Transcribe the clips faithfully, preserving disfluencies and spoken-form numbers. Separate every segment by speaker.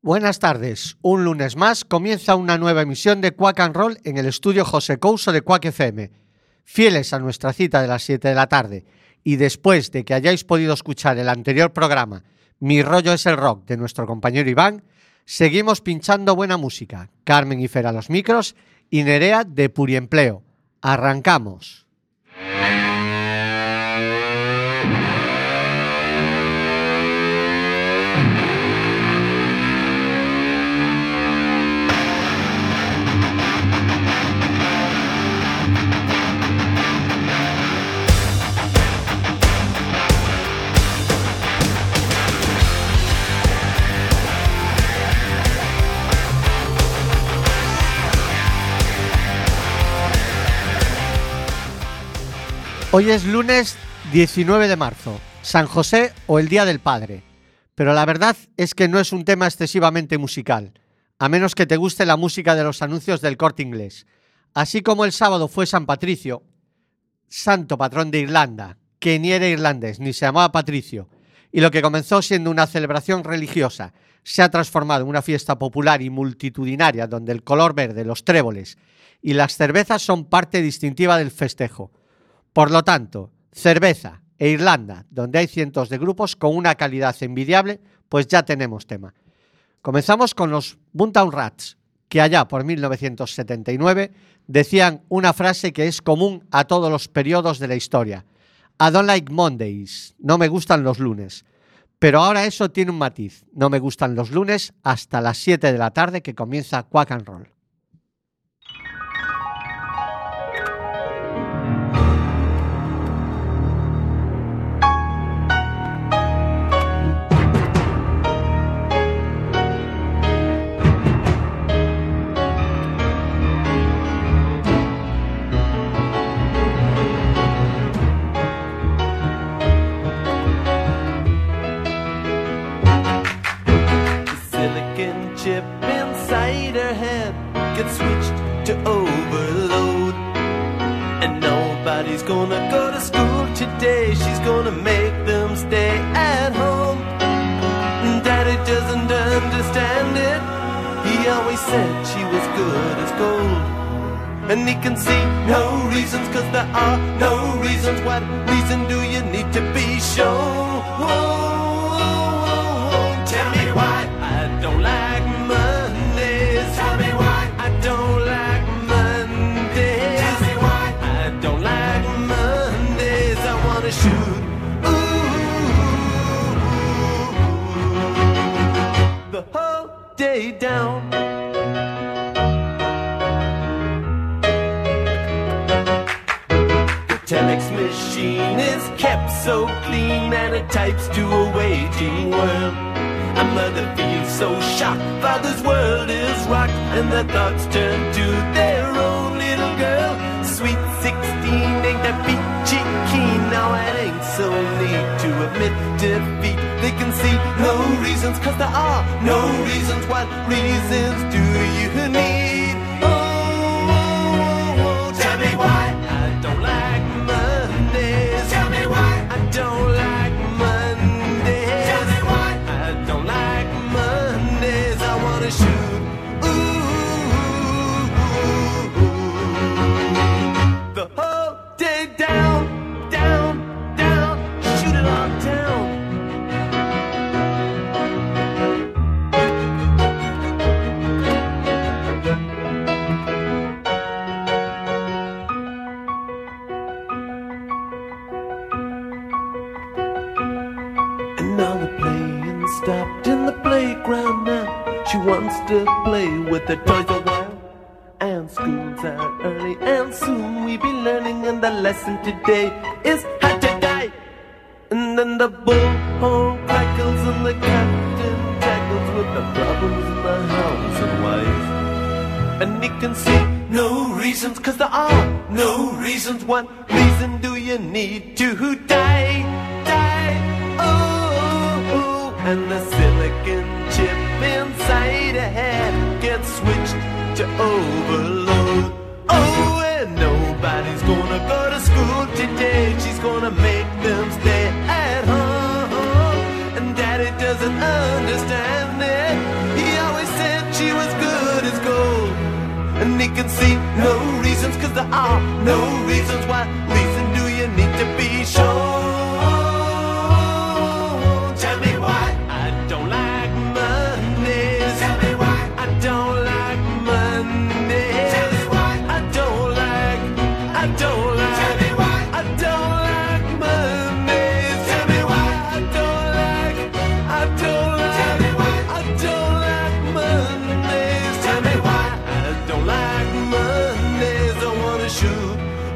Speaker 1: Buenas tardes, un lunes más comienza una nueva emisión de Quack and Roll en el estudio José Couso de Quack F M. Fieles a nuestra cita de las siete de la tarde y después de que hayáis podido escuchar el anterior programa Mi rollo es el rock de nuestro compañero Iván, seguimos pinchando buena música. Carmen y Fer a los micros y Nerea de Puriempleo. Arrancamos. Hoy es lunes diecinueve de marzo, San José o el Día del Padre, pero la verdad es que no es un tema excesivamente musical, a menos que te guste la música de los anuncios del Corte Inglés. Así como el sábado fue San Patricio, santo patrón de Irlanda, que ni era irlandés ni se llamaba Patricio, y lo que comenzó siendo una celebración religiosa se ha transformado en una fiesta popular y multitudinaria donde el color verde, los tréboles y las cervezas son parte distintiva del festejo. Por lo tanto, cerveza e Irlanda, donde hay cientos de grupos con una calidad envidiable, pues ya tenemos tema. Comenzamos con los Boomtown Rats, que allá por mil novecientos setenta y nueve decían una frase que es común a todos los periodos de la historia. I don't like Mondays, no me gustan los lunes. Pero ahora eso tiene un matiz, no me gustan los lunes hasta las siete de la tarde que comienza Quack and Roll.
Speaker 2: Gonna go to school today, she's gonna make them stay at home. Daddy doesn't understand it, he always said she was good as gold. And he can see no reasons, cause there are no reasons. What reason do you need to be shown? Whoa, whoa, whoa, whoa. Tell me why I don't like Mondays. Tell me why I don't like Mondays. Tell me why I don't like shoot. Ooh, the whole day down. The telex machine is kept so clean and it types to a waging world. A mother feels so shocked, father's world is rocked, and their thoughts turn to their own little girl. Sweet sixteen, ain't that peachy keen? Now it ain't so neat to admit defeat. They can see no reasons, cause there are no reasons. What reasons do you need? Oh, oh, oh, tell me why I don't like Mondays. Tell me why I don't like Mondays. Tell me why I don't like Mondays. I wanna shoot. Ooh, the whole day down. Stopped in the playground now. She wants to play with the toys a while. And school's out early and soon we be learning. And the lesson today is how to die. And then the bullhorn crackles and the captain tackles with the problems in the house and wife. And he can see no reasons, cause there are no reasons. What reason do you need to die? Die, oh, oh. And the silicon chip inside a head gets switched to overload. Oh, and nobody's gonna go to school today. She's gonna make them stay at home. And Daddy doesn't understand it. He can see no reasons, cause there are no reasons. Why reason do you need to be sure? Tell me why I don't like Mondays. Tell me why I don't like Mondays. Tell me why I don't like, I don't like. Tell me why I don't like Mondays. Tell me why I don't like, I don't like. Tell me why I don't like Mondays. Tell me why I don't like Mondays. I wanna shoot.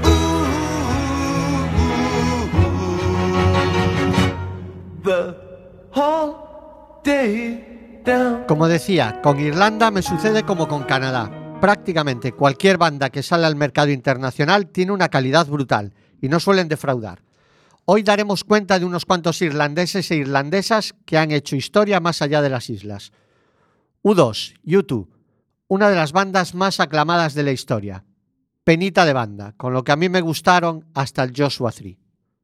Speaker 2: The whole day down.
Speaker 1: Como decía, con Irlanda me sucede como con Canadá. Prácticamente cualquier banda que sale al mercado internacional tiene una calidad brutal y no suelen defraudar. Hoy daremos cuenta de unos cuantos irlandeses e irlandesas que han hecho historia más allá de las islas. U dos, U dos, una de las bandas más aclamadas de la historia. Penita de banda, con lo que a mí me gustaron hasta el Joshua tres.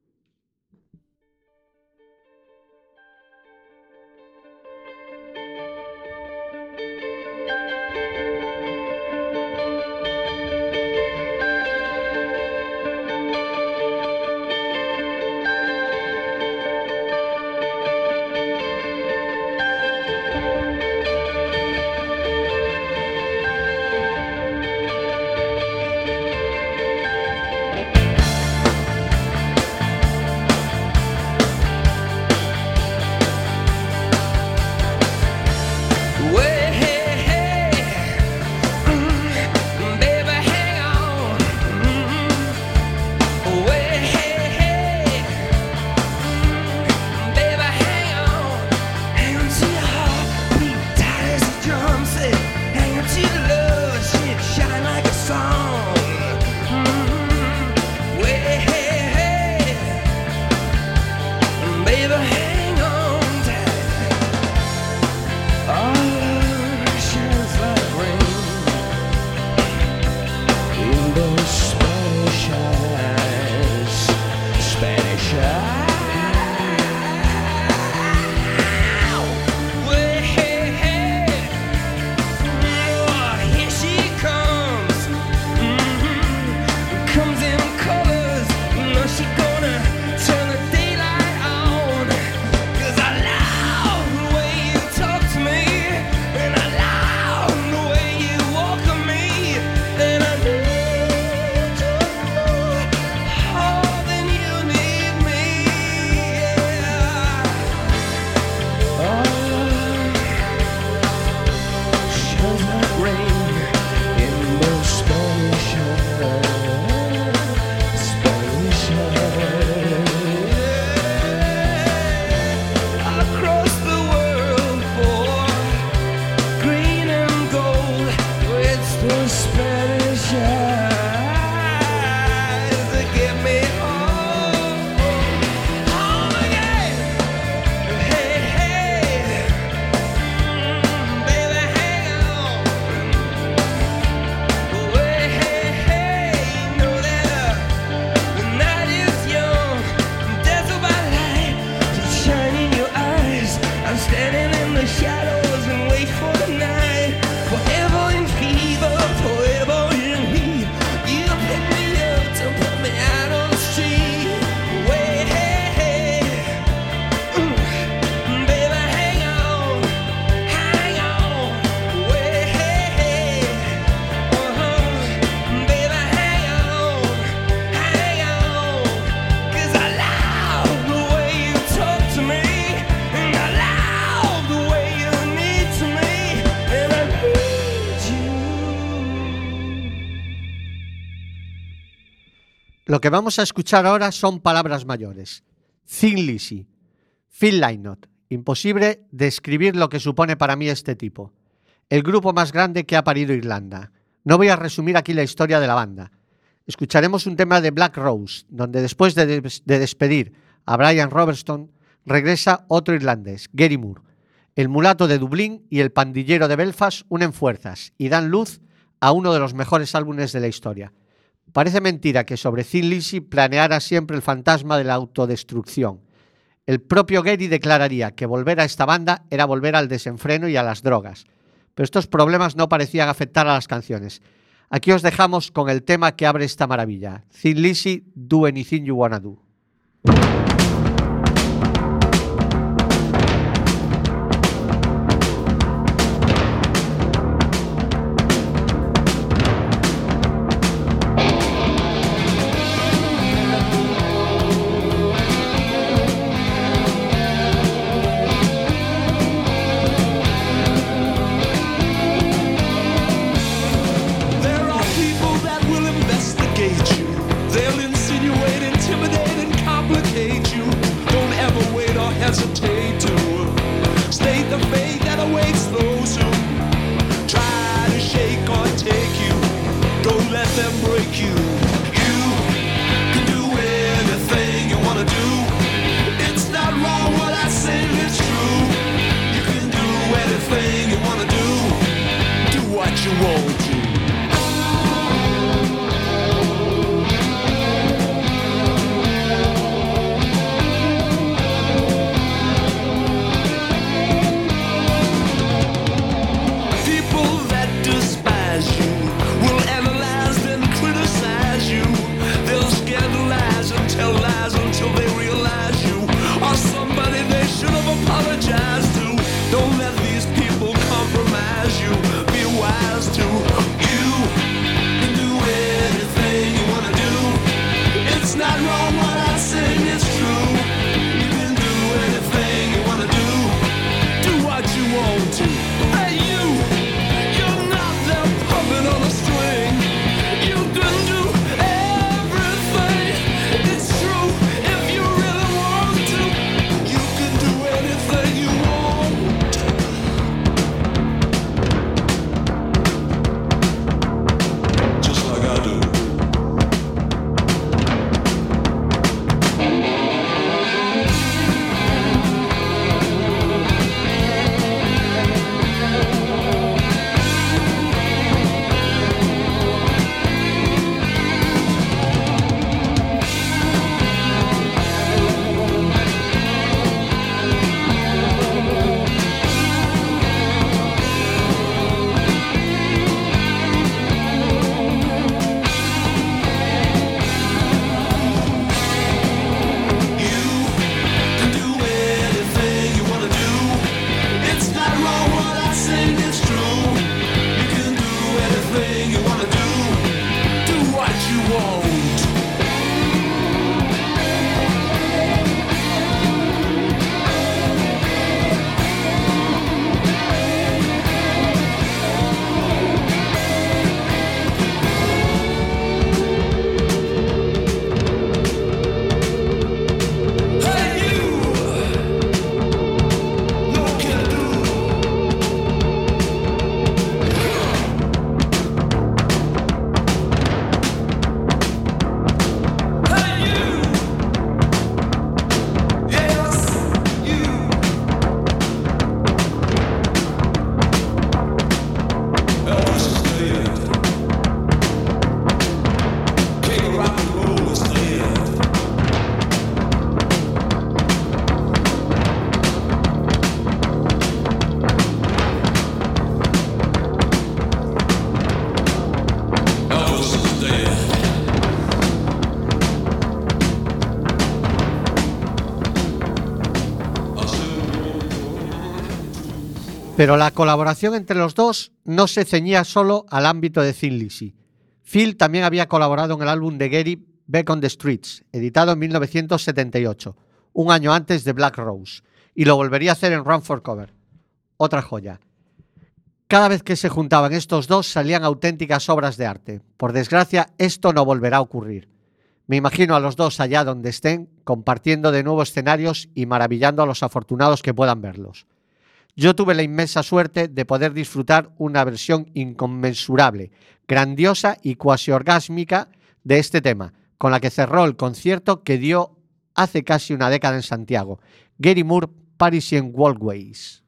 Speaker 1: Lo que vamos a escuchar ahora son palabras mayores. Thin Lizzy, Phil Lynott. Imposible describir lo que supone para mí este tipo. El grupo más grande que ha parido Irlanda. No voy a resumir aquí la historia de la banda. Escucharemos un tema de Black Rose, donde después de, des- de despedir a Brian Robertson, regresa otro irlandés, Gary Moore. El mulato de Dublín y el pandillero de Belfast unen fuerzas y dan luz a uno de los mejores álbumes de la historia. Parece mentira que sobre Thin Lizzy planeara siempre el fantasma de la autodestrucción. El propio Gary declararía que volver a esta banda era volver al desenfreno y a las drogas. Pero estos problemas no parecían afectar a las canciones. Aquí os dejamos con el tema que abre esta maravilla. Thin Lizzy, Do Anything You Wanna Do. Pero la colaboración entre los dos no se ceñía solo al ámbito de Thin Lizzy. Phil también había colaborado en el álbum de Gary, Back on the Streets, editado en mil novecientos setenta y ocho, un año antes de Black Rose, y lo volvería a hacer en Run for Cover. Otra joya. Cada vez que se juntaban estos dos salían auténticas obras de arte. Por desgracia, esto no volverá a ocurrir. Me imagino a los dos allá donde estén, compartiendo de nuevo escenarios y maravillando a los afortunados que puedan verlos. Yo tuve la inmensa suerte de poder disfrutar una versión inconmensurable, grandiosa y cuasi orgásmica de este tema, con la que cerró el concierto que dio hace casi una década en Santiago, Gary Moore, Parisian Walkways.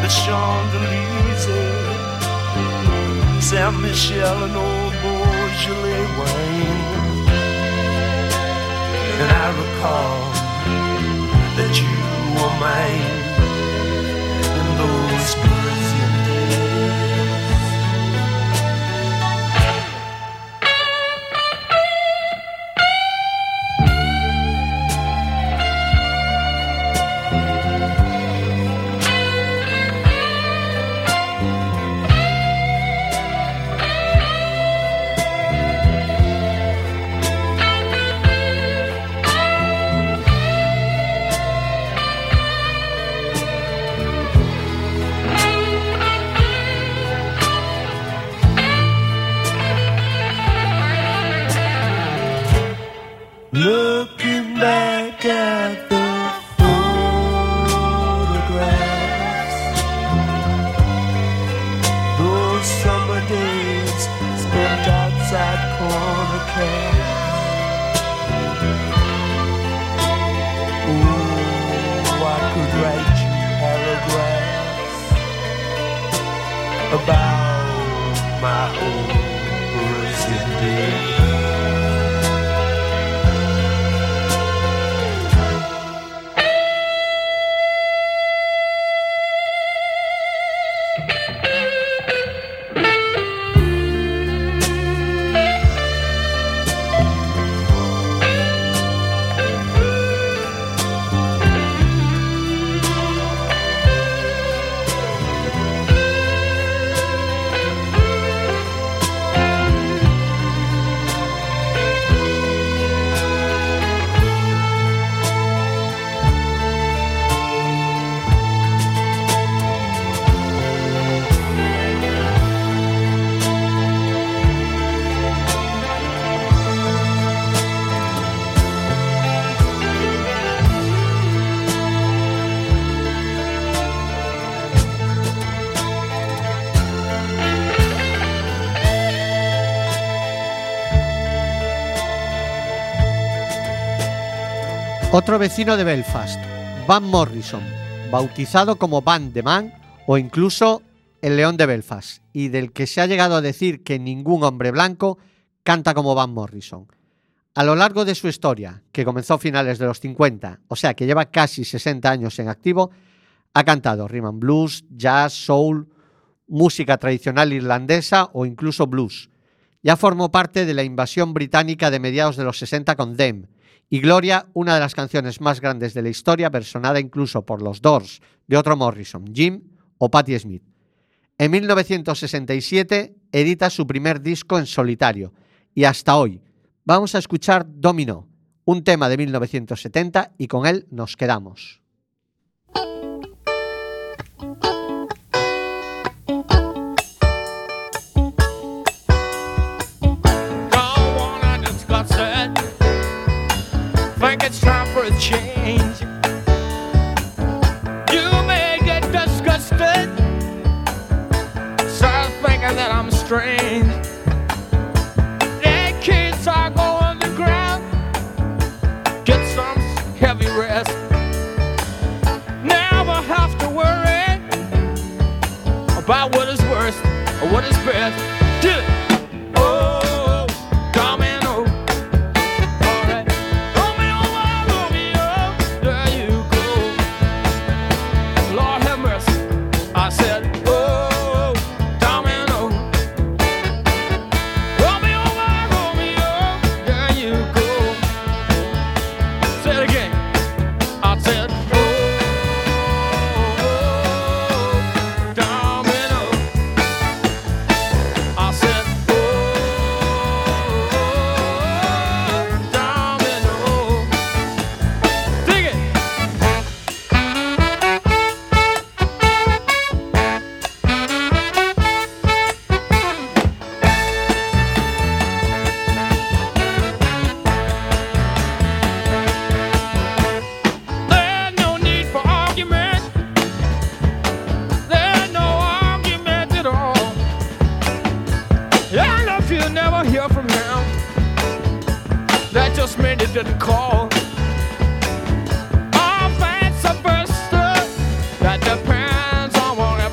Speaker 2: the Champs-Élysées, Saint-Michel and old Beaujolais wine. And I recall that you were mine in those Parisian days. Looking back at the photographs, those summer days spent outside corner cafes. Ooh, I could write you paragraphs about my old Parisian days.
Speaker 1: Otro vecino de Belfast, Van Morrison, bautizado como Van the Man o incluso el León de Belfast, y del que se ha llegado a decir que ningún hombre blanco canta como Van Morrison. A lo largo de su historia, que comenzó a finales de los cincuenta, o sea que lleva casi sesenta años en activo, ha cantado rhythm and blues, jazz, soul, música tradicional irlandesa o incluso blues. Ya formó parte de la invasión británica de mediados de los sesenta con Them, y Gloria, una de las canciones más grandes de la historia, versionada incluso por los Doors, de otro Morrison, Jim o Patti Smith. En mil novecientos sesenta y siete edita su primer disco en solitario, y hasta hoy vamos a escuchar Domino, un tema de mil novecientos setenta, y con él nos quedamos.
Speaker 3: It's time for a change. You may get disgusted, start thinking that I'm strange. The kids are going to ground, get some heavy rest. Never have to worry about what is worst or what is best. Do it. Oh, domino. I said, oh, domino. Romeo, my Romeo, there you go. Say it again. I said, oh, domino. I said, oh, domino. Dig it. Didn't call. All vice versa. That depends on what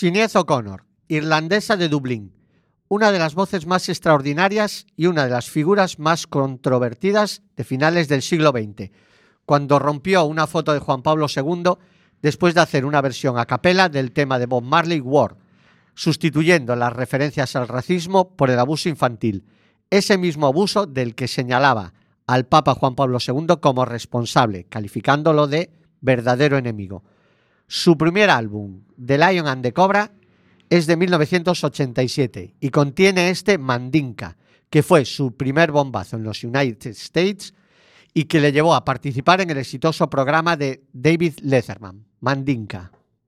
Speaker 1: Sinead O'Connor, irlandesa de Dublín, una de las voces más extraordinarias y una de las figuras más controvertidas de finales del siglo veinte, cuando rompió una foto de Juan Pablo segundo después de hacer una versión a capela del tema de Bob Marley, War, sustituyendo las referencias al racismo por el abuso infantil, ese mismo abuso del que señalaba al Papa Juan Pablo segundo como responsable, calificándolo de verdadero enemigo. Su primer álbum, The Lion and the Cobra, es de mil novecientos ochenta y siete y contiene este Mandinka, que fue su primer bombazo en los United States y que le llevó a participar en el exitoso programa de David Letterman, Mandinka.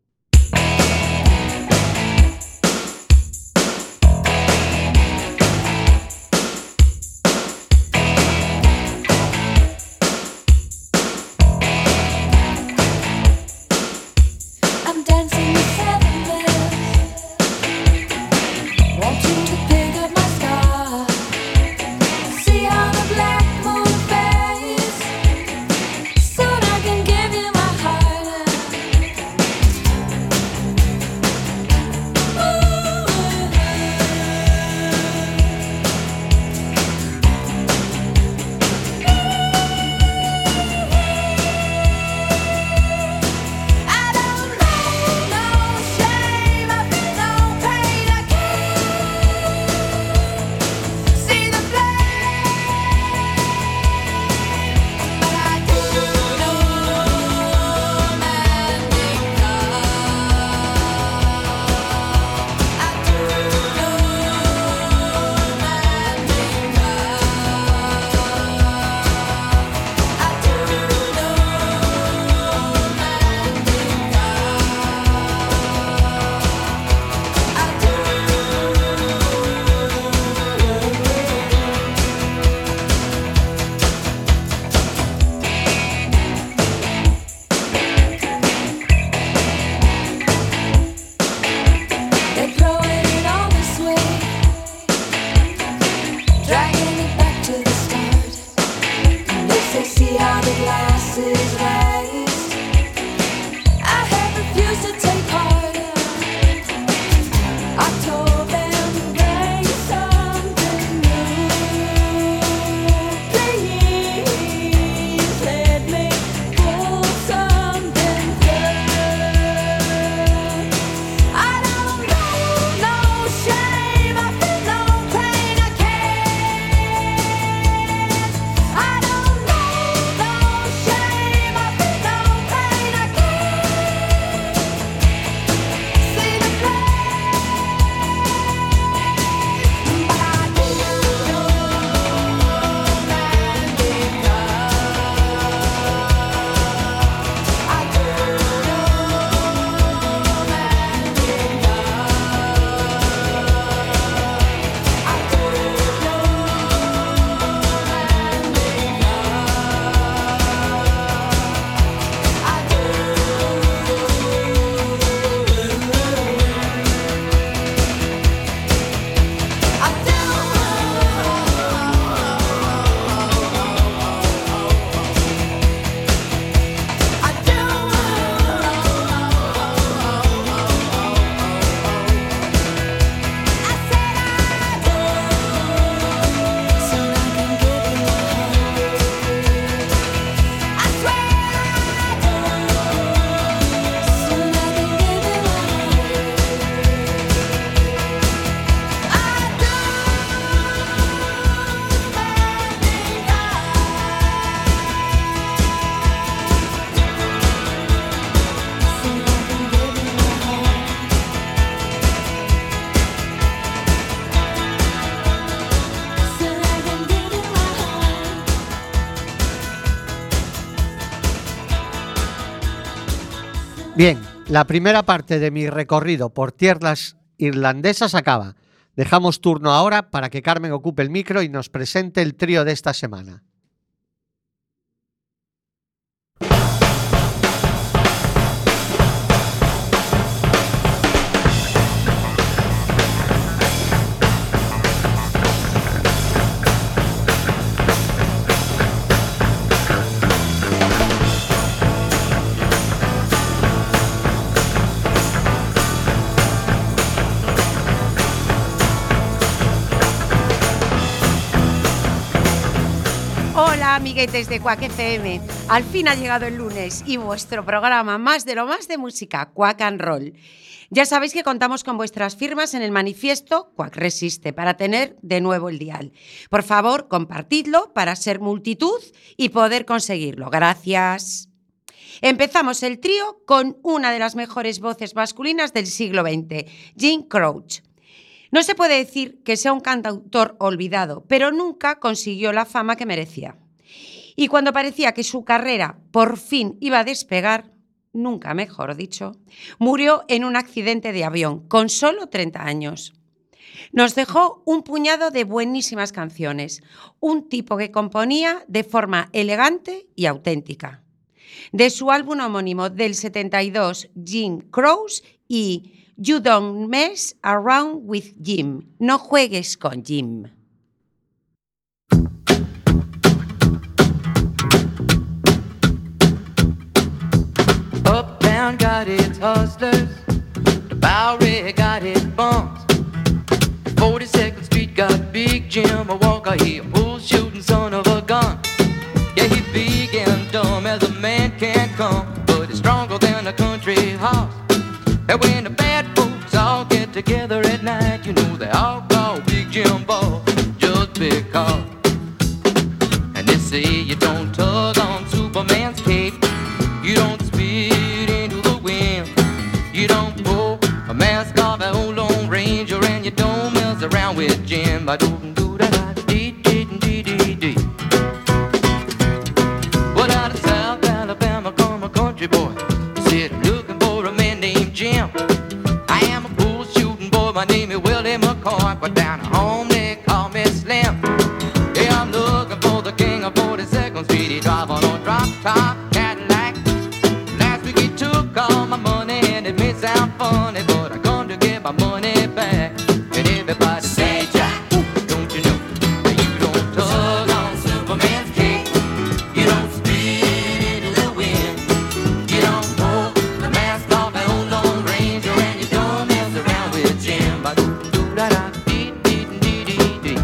Speaker 1: Bien, la primera parte de mi recorrido por tierras irlandesas acaba. Dejamos turno ahora para que Carmen ocupe el micro y nos presente el trío de esta semana.
Speaker 4: Hola, amiguetes de Quack F M. Al fin ha llegado el lunes y vuestro programa Más de lo Más de Música, Quack and Roll. Ya sabéis que contamos con vuestras firmas en el manifiesto Quack Resiste para tener de nuevo el dial. Por favor, compartidlo para ser multitud y poder conseguirlo. Gracias. Empezamos el trío con una de las mejores voces masculinas del siglo veinte, Jim Croce. No se puede decir que sea un cantautor olvidado, pero nunca consiguió la fama que merecía. Y cuando parecía que su carrera por fin iba a despegar, nunca mejor dicho, murió en un accidente de avión con solo treinta años. Nos dejó un puñado de buenísimas canciones, un tipo que componía de forma elegante y auténtica. De su álbum homónimo del setenta y dos, Jim Croce y You Don't Mess Around with Jim. No juegues con Jim.
Speaker 5: Uptown got its hustlers, the Bowery got its bums. forty-second Street got Big Jim, a Walker, he a bull shooting son of a gun. Yeah, he big and dumb as a man can come, but he's stronger than a country horse. And when the bad folks all get together at night, you know they all call Big Jim Ball just because. And they say you don't tug on Superman's cape, you don't spit into the wind, you don't pull a mask off an old Lone Ranger, and you don't mess around with Jim. I don't do that, dee dee dee dee dee. Well, out of South Alabama come a country boy, said I'm looking for a man named Jim. I am a bull shooting boy, my name is Willie McCoy, but down at home they call me Slim. Yeah, I'm looking for the king of forty-second Street, he drive on a drop top Cadillac. Last week he took all my money and it may sound funny, but I come to get my money back. And everybody say, Jack, don't you know that you don't tug on Superman's cape, you don't spit into the wind, you don't pull the mask off an old Lone Ranger, and you don't mess around with Jim. I do do da da dee dee dee dee dee.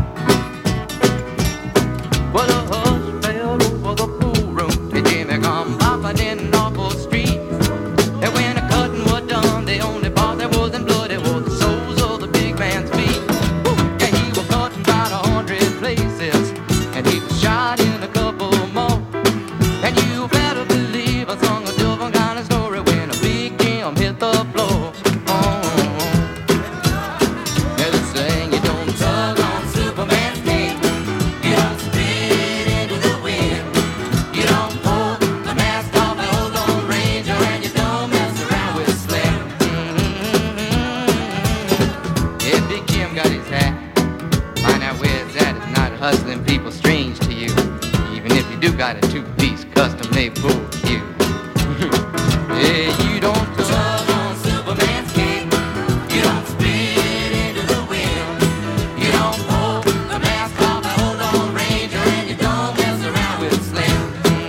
Speaker 5: Well, the hush fell over the pool room, and Jimmy come popping in off the street. And when the cutting was done, the only part that wasn't bloody was the soles of the big man's feet. Woo! Yeah, he was cut in about a hundred places, and he was shot in a couple more. And you better believe I sung a different kind of story when a Big Jim hit the floor. Oh, yeah, they saying you don't tug on Superman's cape, you don't spit into the wind, you don't pull the mask off an old Lone Ranger, and you don't mess around with Slim. Mm-hmm. Yeah, Big Jim got his hat. Find out where it's at. It's not hustling people strange to you, even if you do got a two-piece custom-made bull cue. Yeah, you don't tug on Superman's cape, you don't spit into the wind, you don't pull the mask off an old Lone Ranger, and you don't mess around with Slim.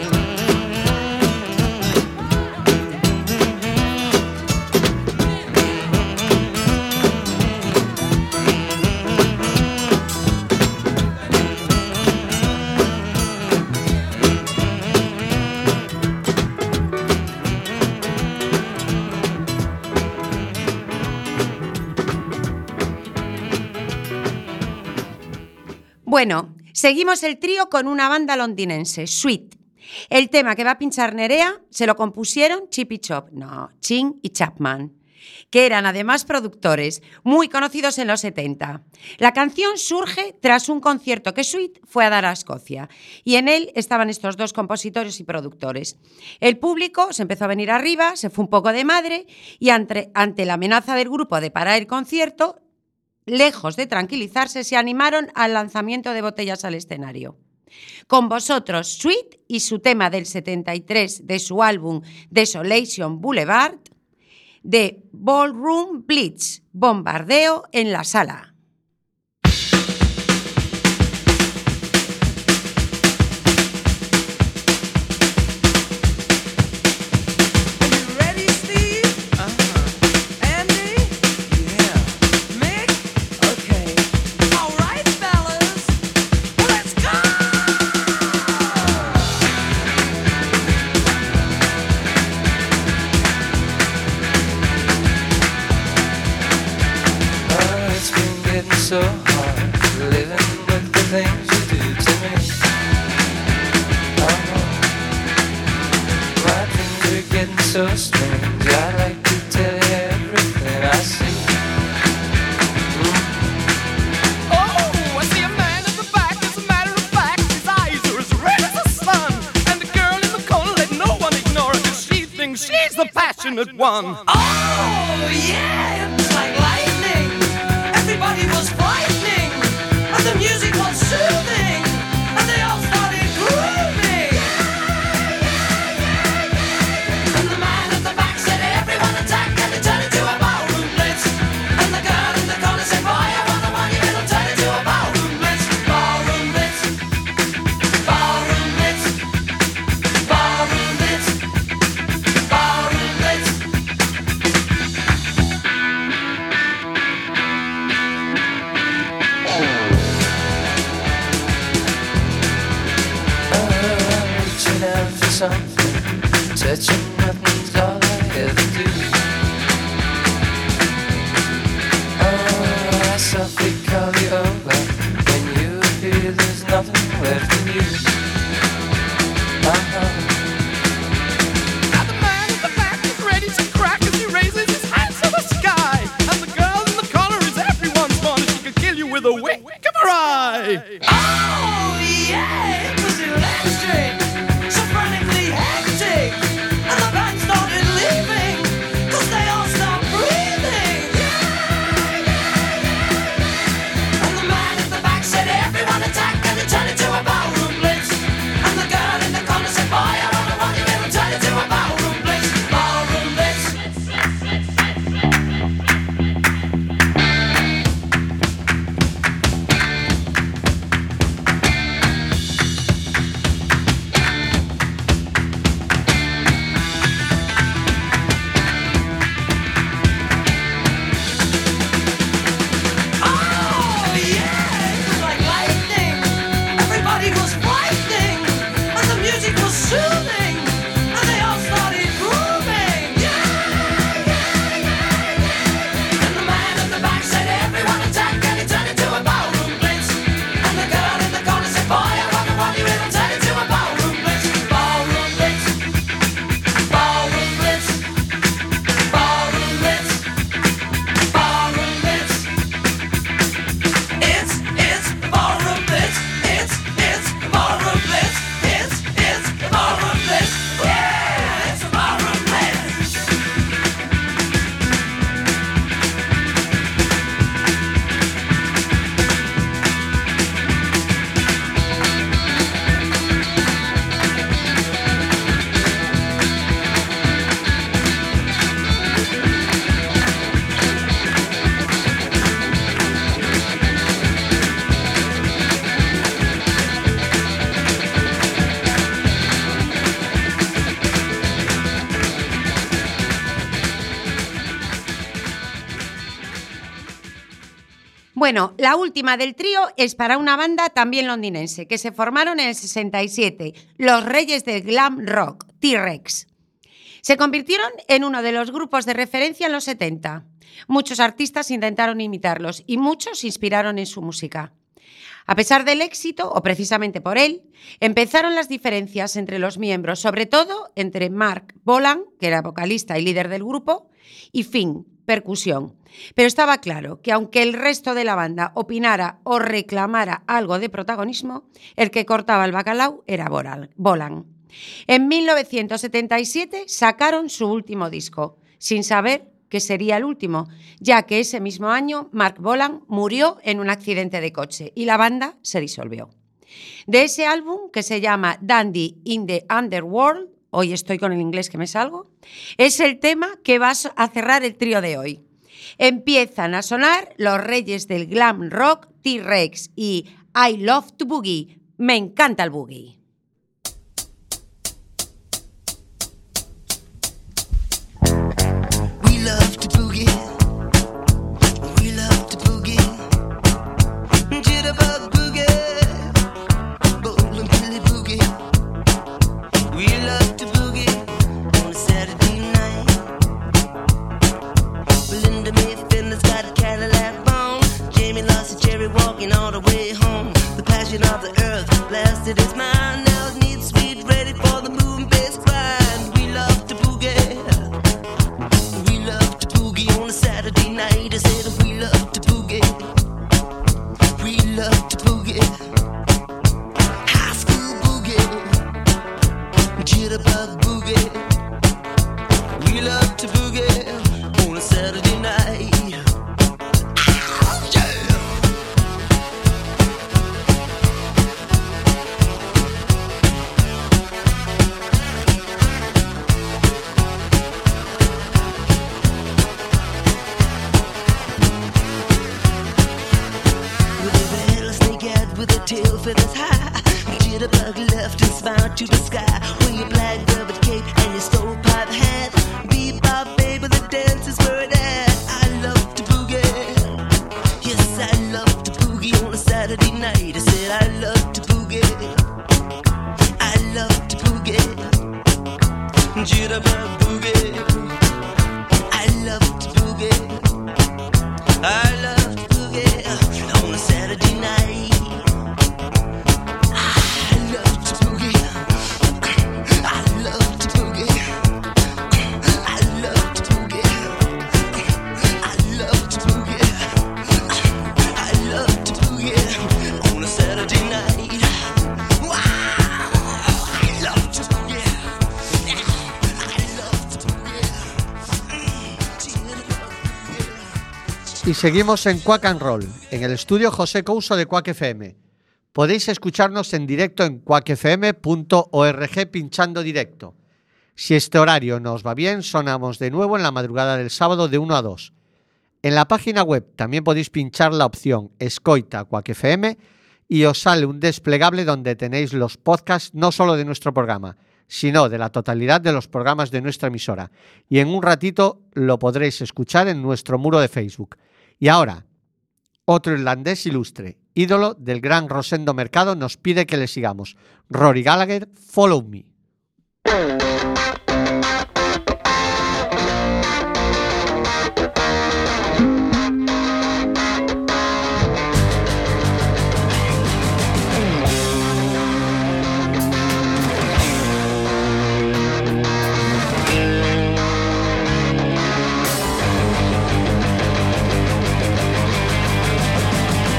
Speaker 4: Bueno, seguimos el trío con una banda londinense, Sweet. El tema que va a pinchar Nerea se lo compusieron Chip y Chop, no, Chin y Chapman, que eran además productores muy conocidos en los setenta. La canción surge tras un concierto que Sweet fue a dar a Escocia y en él estaban estos dos compositores y productores. El público se empezó a venir arriba, se fue un poco de madre y ante, ante la amenaza del grupo de parar el concierto, lejos de tranquilizarse, se animaron al lanzamiento de botellas al escenario. Con vosotros, Sweet y su tema del setenta y tres de su álbum Desolation Boulevard, de Ballroom Blitz, bombardeo en la sala.
Speaker 6: so strange. I'd like to tell you everything I see.
Speaker 3: Oh, I see a man in the back. As a matter of fact, his eyes are as red as the sun. And the girl in the corner, let no one ignore her, 'cause she thinks she's the passionate one.
Speaker 5: Oh, yeah, it was like lightning. Everybody was frightening, and the music was soothing, and they all started grooving. And the man at the back said, everyone attack, and it turned into a ballroom blitz. And the girl in the corner said, boy, I wanna want you, it'll turn into a ballroom blitz. Ballroom blitz, ballroom blitz, ballroom blitz, ballroom blitz.
Speaker 6: I'm reaching out for something, touching nothing's all I ever do. Oh, I softly call you over, when you appear there's nothing left of you. Uh-huh.
Speaker 3: Now the man in the back is ready to crack as he raises his hands to the sky. And the girl in the corner is everyone's fun. She could kill you with a wink of her eye.
Speaker 5: Oh, yeah, it was electric, so frantically hectic, and the band started leaving, 'cause they all stopped breathing. And the man at the back said, everyone attack, and it turned into a ballroom blitz. And the girl in the corner said, boy, I wanna want you, it'll turn into a ballroom blitz. Ballroom blitz. Oh, yeah, it was like lightning. Everybody was frightening, and the music was soothing, and they all started grooving. And the man at the back said, everyone attack, and it turned into a ballroom blitz. And the girl in the corner said, boy, I wanna want you, it'll turn into a ballroom blitz. Ballroom blitz, ballroom blitz, ballroom blitz, ballroom blitz. It's, it's ballroom blitz. It's, it's ballroom blitz. It's, it's ballroom blitz. Yeah, it's a ballroom blitz.
Speaker 4: Bueno, la última del trío es para una banda también londinense, que se formaron en el sesenta y siete, los Reyes del Glam Rock, T-Rex. Se convirtieron en uno de los grupos de referencia en los setenta. Muchos artistas intentaron imitarlos y muchos se inspiraron en su música. A pesar del éxito, o precisamente por él, empezaron las diferencias entre los miembros, sobre todo entre Mark Bolan, que era vocalista y líder del grupo, y Finn, percusión. Pero estaba claro que aunque el resto de la banda opinara o reclamara algo de protagonismo, el que cortaba el bacalao era Bolan. En mil novecientos setenta y siete sacaron su último disco, sin saber que sería el último, ya que ese mismo año Mark Bolan murió en un accidente de coche y la banda se disolvió. De ese álbum, que se llama Dandy in the Underworld, hoy estoy con el inglés que me salgo, es el tema que va a cerrar el trío de hoy. Empiezan a sonar los Reyes del Glam Rock, T-Rex y I Love to Boogie. Me encanta el boogie.
Speaker 7: We love to boogie. We love to boogie. Jitterbug boogie. Bowling Billy boogie. We love to boogie on a Saturday night. Belinda Mayfinder's got a Cadillac bone. Jamie lost a cherry walking all the way home. The passion of the earth blasted his mind. jitterbug boogie. We love to boogie on a Saturday night. Oh, yeah. With a rattlesnake head with a tail feathers high, jitterbug left and smiled to the sky. Wear your black velvet cape and your stovepipe hat. Bebop, baby, the dance is where it at. I love to boogie. Yes, I love to boogie on a Saturday night. I said I love to boogie. I love to boogie. Jitterbug boogie. I love to boogie. I love to boogie on a Saturday night.
Speaker 1: Y seguimos en Quack and Roll, en el estudio José Couso de Quack F M. Podéis escucharnos en directo en quack f m punto org pinchando directo. Si este horario nos va bien, sonamos de nuevo en la madrugada del sábado de una a dos. En la página web también podéis pinchar la opción Escoita Quack F M y os sale un desplegable donde tenéis los podcasts no solo de nuestro programa, sino de la totalidad de los programas de nuestra emisora. Y en un ratito lo podréis escuchar en nuestro muro de Facebook. Y ahora, otro irlandés ilustre, ídolo del gran Rosendo Mercado, nos pide que le sigamos. Rory Gallagher, Follow Me.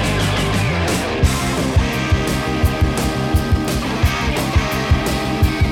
Speaker 7: Follow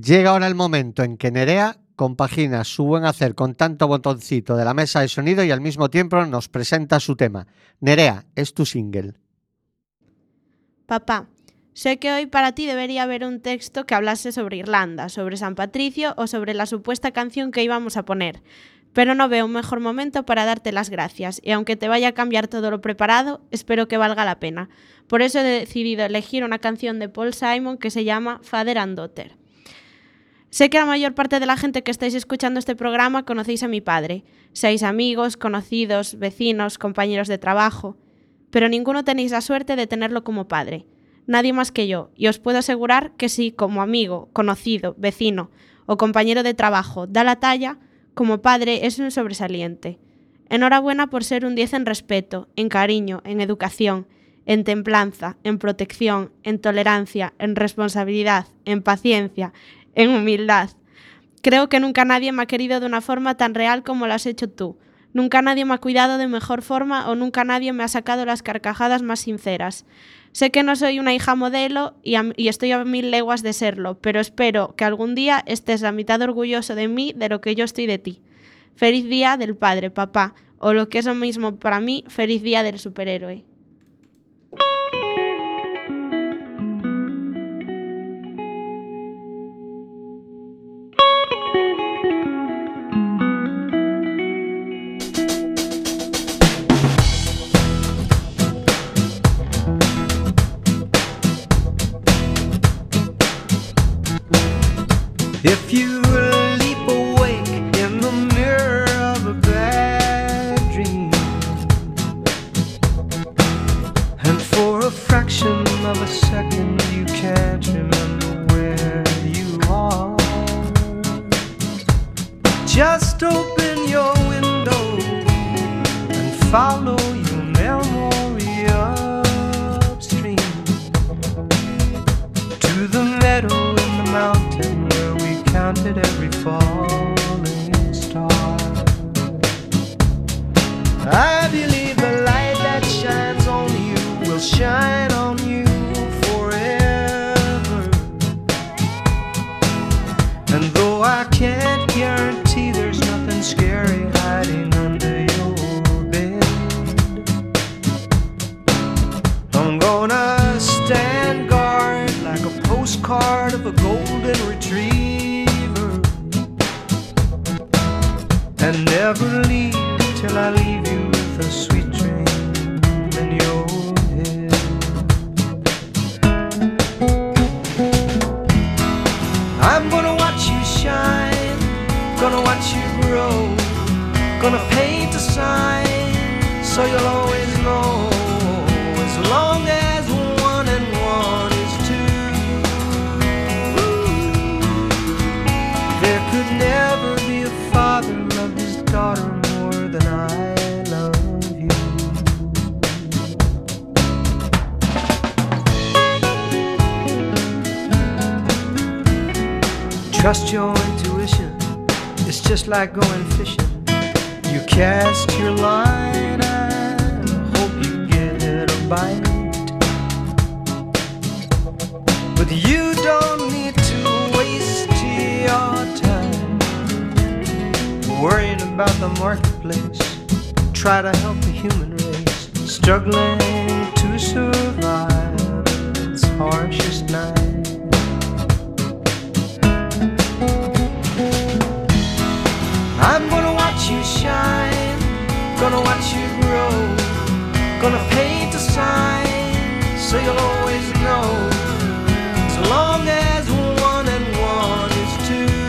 Speaker 1: Llega ahora el momento en que Nerea compagina su buen hacer con tanto botoncito de la mesa de sonido y al mismo tiempo nos presenta su tema. Nerea, es tu single.
Speaker 8: Papá, sé que hoy para ti debería haber un texto que hablase sobre Irlanda, sobre San Patricio o sobre la supuesta canción que íbamos a poner, pero no veo un mejor momento para darte las gracias y aunque te vaya a cambiar todo lo preparado, espero que valga la pena. Por eso he decidido elegir una canción de Paul Simon que se llama Father and Daughter. Sé que la mayor parte de la gente que estáis escuchando este programa conocéis a mi padre. Seáis amigos, conocidos, vecinos, compañeros de trabajo. Pero ninguno tenéis la suerte de tenerlo como padre. Nadie más que yo. Y os puedo asegurar que si como amigo, conocido, vecino o compañero de trabajo da la talla, como padre es un sobresaliente. Enhorabuena por ser un diez en respeto, en cariño, en educación, en templanza, en protección, en tolerancia, en responsabilidad, en paciencia, en humildad. Creo que nunca nadie me ha querido de una forma tan real como lo has hecho tú. Nunca nadie me ha cuidado de mejor forma o nunca nadie me ha sacado las carcajadas más sinceras. Sé que no soy una hija modelo y, a, y estoy a mil leguas de serlo, pero espero que algún día estés la mitad orgulloso de mí de lo que yo estoy de ti. Feliz día del padre, papá, o lo que es lo mismo para mí, feliz día del superhéroe.
Speaker 9: If you leap awake in the mirror of a bad dream, and for a fraction of a second you can't remember where you are, just open your window and follow your memory upstream to the meadow in the mountain where we counted every falling star. I believe the light that shines on you will shine on you forever. And though I can't guarantee there's nothing scary hiding under your bed, I'm gonna stand guard like a postcard of a golden retriever and never leave till I leave you with a sweet dream in your head. I'm gonna watch you shine, gonna watch you grow, gonna paint a sign so you'll always know, as long as one and one is two, there could never be a father love his daughter more than I love you. Trust your intuition, it's just like going fishing. You cast your line and hope you get a bite, but you don't need to waste your time worrying about the marketplace. Try to help the human race struggling to survive its harshest night. I'm gonna watch you shine, gonna watch you grow, gonna paint a sign so you'll always know, as long as one and one is two,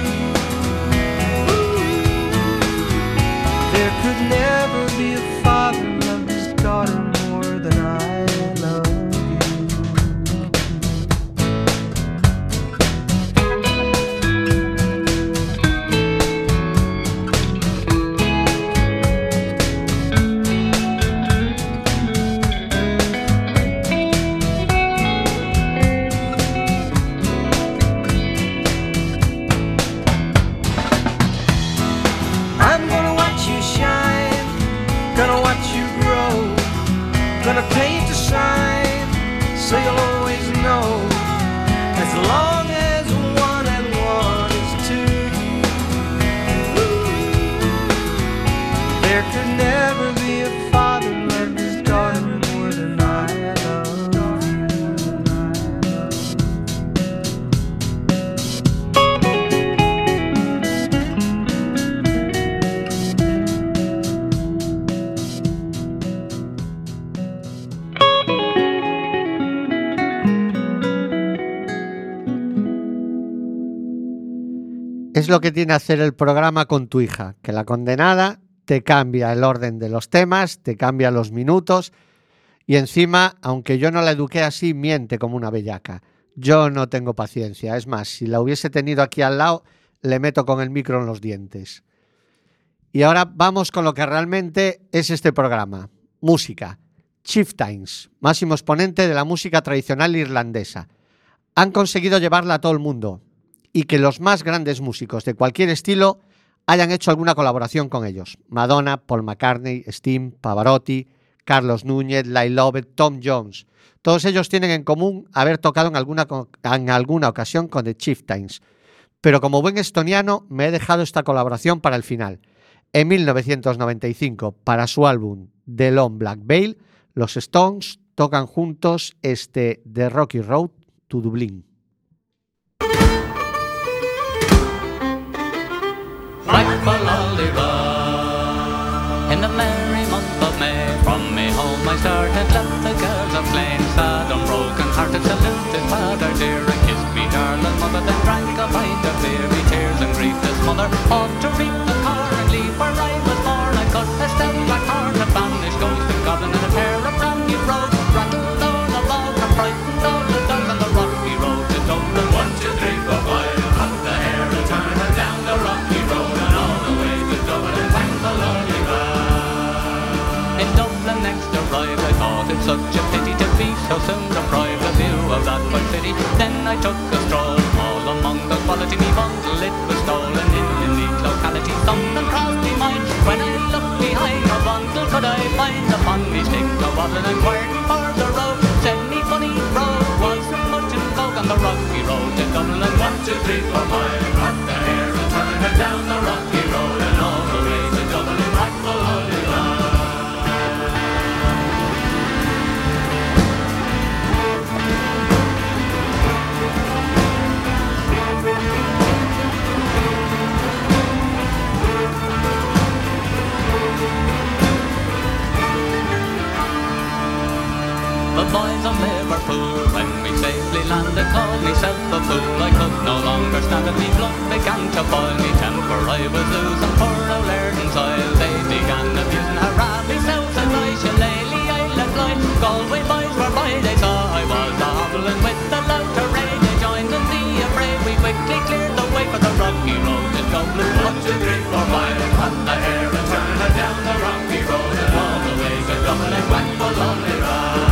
Speaker 9: there could never be a father love his daughter more than I love There could never be a father love his daughter more than I love you.
Speaker 1: Es lo que tiene hacer el programa con tu hija, que la condenada te cambia el orden de los temas, te cambia los minutos y encima, aunque yo no la eduqué así, miente como una bellaca. Yo no tengo paciencia. Es más, si la hubiese tenido aquí al lado, le meto con el micro en los dientes. Y ahora vamos con lo que realmente es este programa. Música. Chieftains, máximo exponente de la música tradicional irlandesa. Han conseguido llevarla a todo el mundo y que los más grandes músicos de cualquier estilo hayan hecho alguna colaboración con ellos. Madonna, Paul McCartney, Sting, Pavarotti, Carlos Núñez, Lyle Lovett, Tom Jones. Todos ellos tienen en común haber tocado en alguna, en alguna ocasión con The Chieftains. Pero como buen estoniano me he dejado esta colaboración para el final. En mil novecientos noventa y cinco, para su álbum The Long Black Veil, los Stones tocan juntos este The Rocky Road to Dublin.
Speaker 10: In the merry month of May, from me home I started, left the girls of Plain, sad and broken hearted, saluted father dear, and kissed me darling mother, then drank a pint of beer, me tears and grief this mother, ought to reap the corn and leave where I was born, I cut a stout black horn, a banished ghost of goblin, and a pair of brand new roads, rattled all the bog, and frightened all the dogs on the rocky road to Dublin. One, two, three, four, five, cut the hair and turn her down the rocky road, and all the way to Dublin, and thank the lonely God. In Dublin next arrived, I thought it such a pity to be so soon deprived of view of that fine city. Then I took a stroll, all among the quality, me bundle it was stolen in a neat locality. Something crossed me mind, when I looked behind, no bundle could I find upon me stick of waddling and quirting for the road. Said me funny road wasn't much in vogue on the rocky road to Dublin. And one, two, three, four, five, cut the hair and turn her down the rocky road, and all the way to Dublin, back the Holy Land. The boys of Liverpool, when we safely landed, called myself a fool. I could no longer stand it, me blood began to boil, me temper I was losing for our Lairdens Isle. They began abusing her rabbi, south and I, Shillelagh, Island Lloyd. Galway boys were by, they saw I was a hobbling with the loud terrain. They joined in the affray, we quickly cleared the way for the rocky road to Dublin. One, two, three, four, five, cut the hair and turn her down the rocky road, and all the way to Dublin, and whack the lonely ride.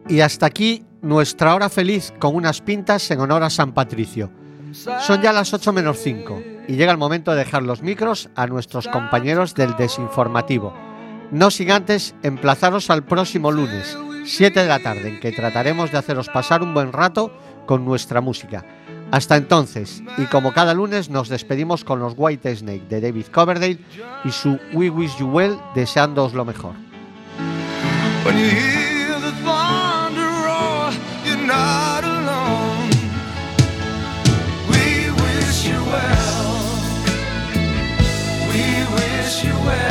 Speaker 1: Y hasta aquí nuestra hora feliz con unas pintas en honor a San Patricio. Son ya las ocho menos cinco y llega el momento de dejar los micros a nuestros compañeros del Desinformativo. No sin antes emplazaros al próximo lunes, siete de la tarde, en que trataremos de haceros pasar un buen rato con nuestra música. Hasta entonces, y como cada lunes, nos despedimos con los White Snake de David Coverdale y su We Wish You Well, deseándoos lo mejor.
Speaker 9: When you hear the thunder roar, you're not alone. We wish you well. We wish you well.